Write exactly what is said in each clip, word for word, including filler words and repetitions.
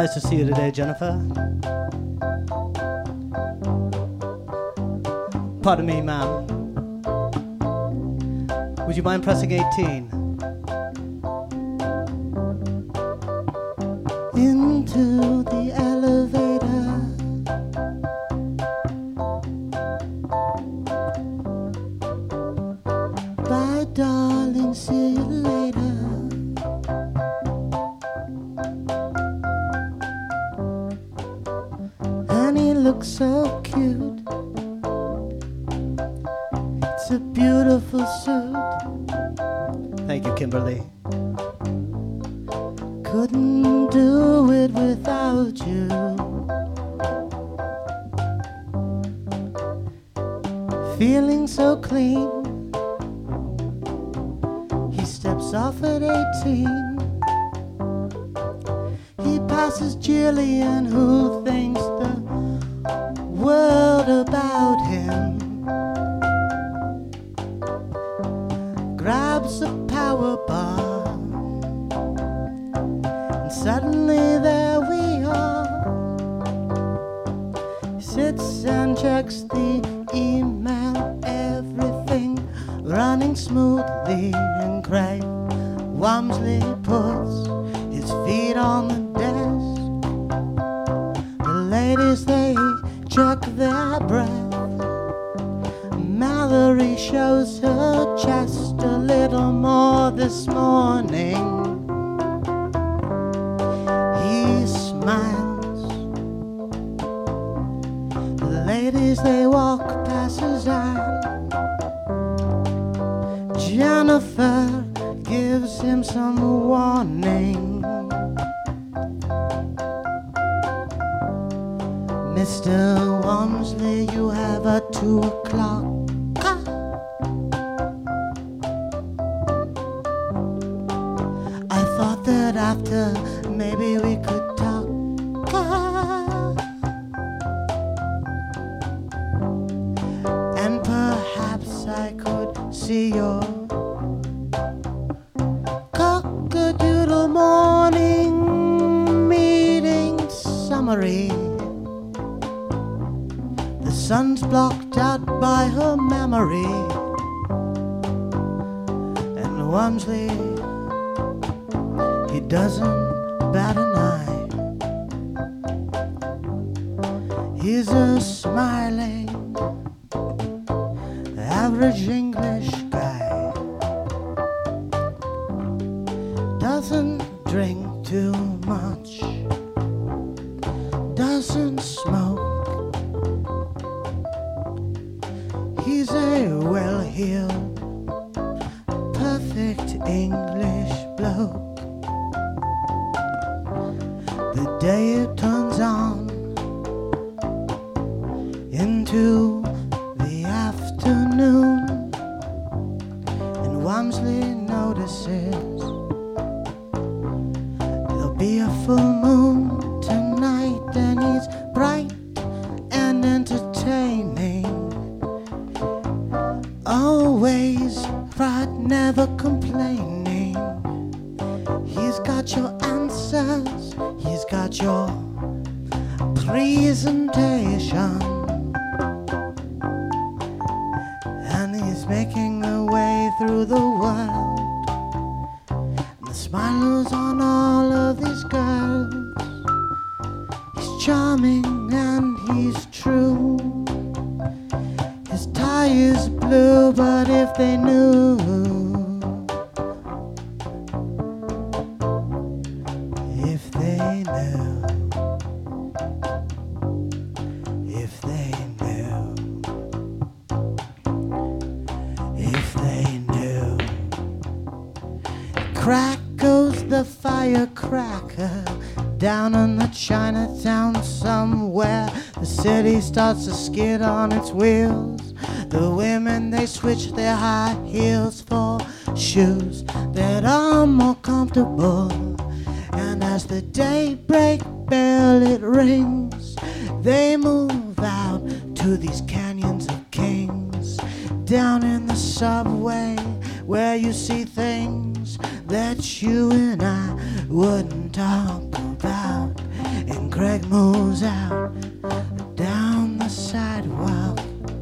nice to see you today, Jennifer. Pardon me, ma'am. Would you mind pressing eighteen? Into the elevator. Bye, darling, see you later. And he looks so cute. It's a beautiful suit. Thank you, Kimberly. Couldn't do it without you. Feeling so clean. He steps off at eighteen. He passes Jillian, who thinks the world about him. Grabs a power bar, and suddenly there we are. He sits and checks the email, everything running smoothly, and Craig Wamsley puts his feet on the desk. The ladies, they check their breath. Mallory shows her chest a little more this morning. He smiles. The ladies, they walk past his eye. Jennifer gives him some warning. Mister Wamsley, you have a two o'clock. I thought that after maybe we could talk. And perhaps I could see your cock-a-doodle morning meeting summary. The sun's blocked out by her memory. And Wamsley, he doesn't bat an eye. He's a smiling, average English guy. Doesn't drink too much, doesn't smoke. He's a well-heeled, perfect English bloke. The day it turns on into the afternoon, and Wamsley notices there'll be a full moon tonight, and he's bright and entertaining. Always right, never complaining. He's got your answers, he's got your presentation, and he's making a way through the world. And the smile is on all of these girls. He's charming and he's true. His tie is blue, but if they knew, if they knew, if they knew, if they knew. Crack goes the firecracker down in the Chinatown somewhere. The city starts to skid on its wheels. The women, they switch their high heels for shoes that are more comfortable. And as the daybreak bell it rings, they move out to these canyons of kings. Down in the subway where you see things that you and I wouldn't talk about. Greg moves out down the sidewalk,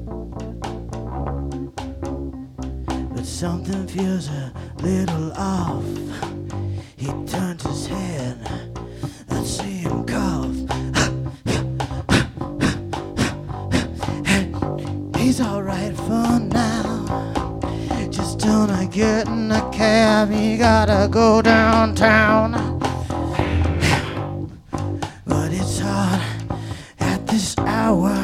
but something feels a little off. He turns his head and see him cough, and he's alright for now. Just don't I get in a cab, he gotta go downtown. But it's hard at this hour.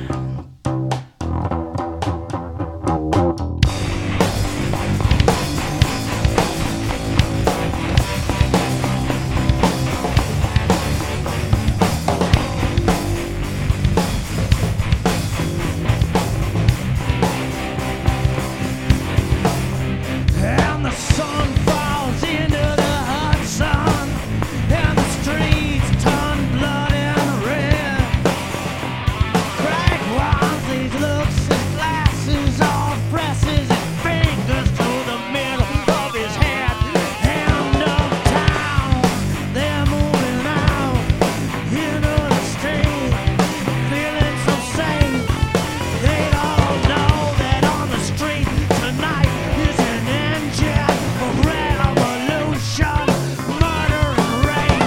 And the sun falls into the Hudson, and the streets turn blood and red. Craig Wansley looks at glasses off, presses his fingers to the middle of his head. End of town, they're moving out into the street, feeling so safe. They all know that on the street tonight is an engine of revolution, murder and rape.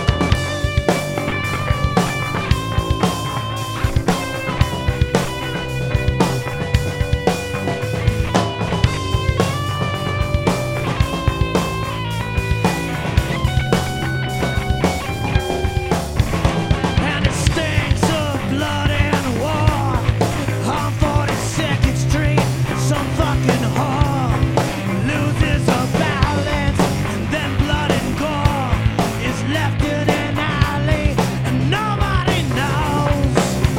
And it stinks of blood and war on forty-second Street. Some fucking whore loses her balance, and then blood and gore is left in an alley, and nobody knows.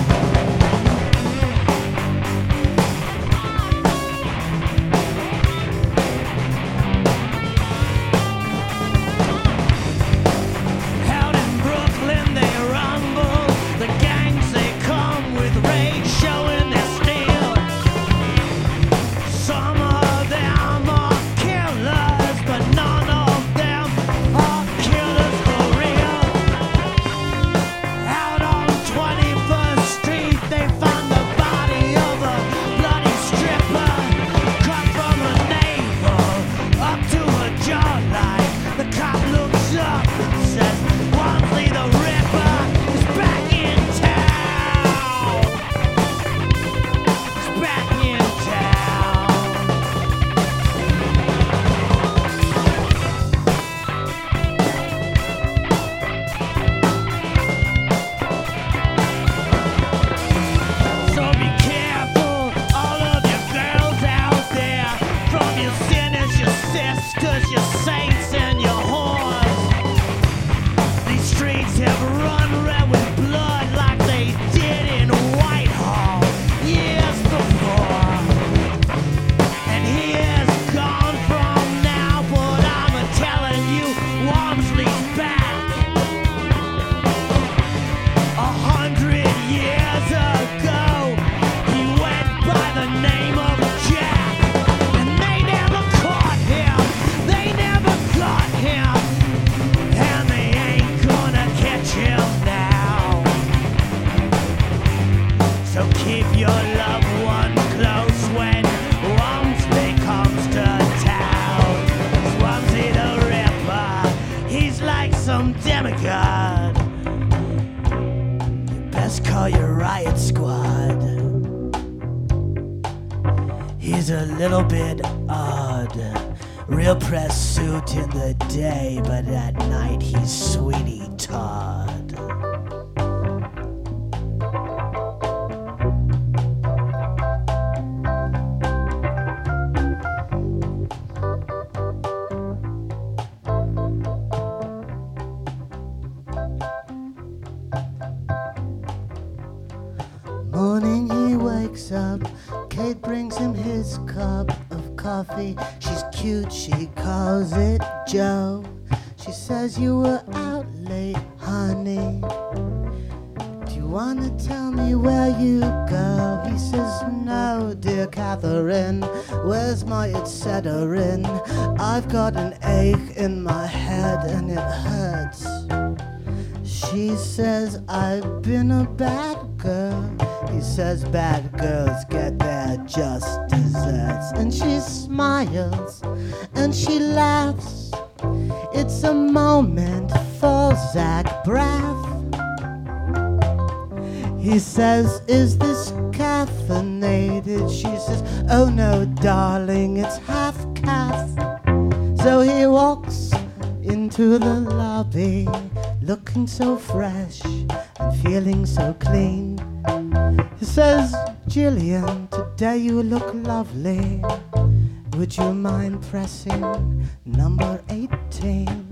Out in Brooklyn they rumble, the gangs they come with rage showing their steel. Some of them are killers, but none of them are killers for real. Out on twenty-first Street they found the body of a bloody stripper, cut from her navel up to her jawline. The cop looks up and says, Wansley the Ripper is back in town. He's back in town. So be careful, all of you girls out there, from your sinners, your sisters, your saints, and your whores. These streets have run red with blood like they did in Whitehall years before. And he is gone from now, but I'm a telling you, Walmsley's back. A hundred years ago, he went by the name of Jack, and they never caught him. They never got him, and they ain't gonna catch him now. So keep your loved one close when Walmsley comes to town. Walmsley the Ripper, he's like some demigod. You best call your riot squad. He's a little bit odd. Real press suit in the day, but at night he's Sweeney Todd. Morning he wakes up, Kate brings him his cup of coffee. She's cute, she calls it Joe. She says you were out late, honey. Do you wanna tell me where you go? He says no, dear Catherine. Where's my et cetera? I've got an ache in my head and it hurts. She says, I've been a bad girl. He says, bad girls get their just desserts. And she smiles and she laughs. It's a moment for Zach Braff. He says, is this caffeinated? She says, oh no, darling, it's half calf. So he walks into the lobby, looking so fresh and feeling so clean. He says, Gillian, today you look lovely. Would you mind pressing number eighteen?